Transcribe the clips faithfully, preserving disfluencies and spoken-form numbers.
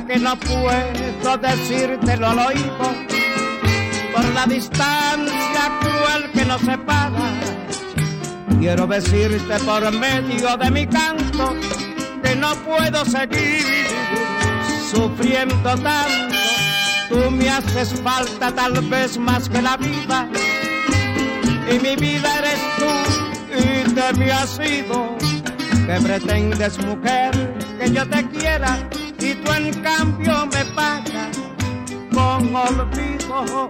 que no puedo decírtelo al oído, por la distancia cruel que nos separa. Quiero decirte por medio de mi canto que no puedo seguir sufriendo tanto. Tú me haces falta tal vez más que la vida, y mi vida eres tú y te me has ido. Que pretendes, mujer, que yo te quiera y tú en cambio me pagas con olvido.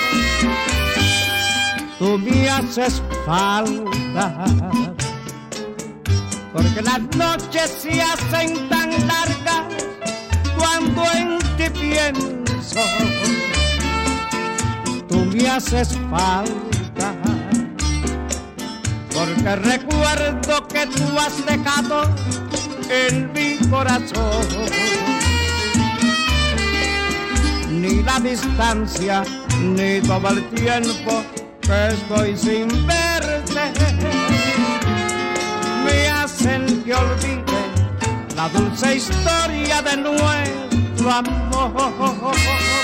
Tú me haces falta porque las noches se hacen tan largas cuando en ti pienso. Tú me haces falta porque recuerdo que tú has dejado en mi corazón. Ni la distancia ni todo el tiempo que estoy sin verte me hacen que olvide la dulce historia de nuestro amor.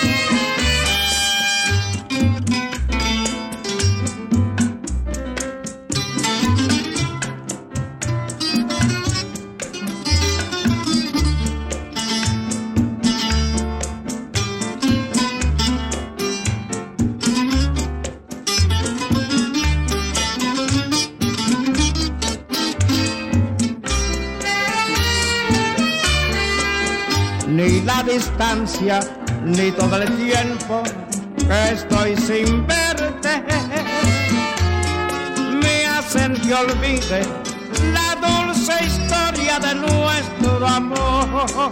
Ni la distancia, ni todo el tiempo que estoy sin verte me hacen que olvide la dulce historia de nuestro amor.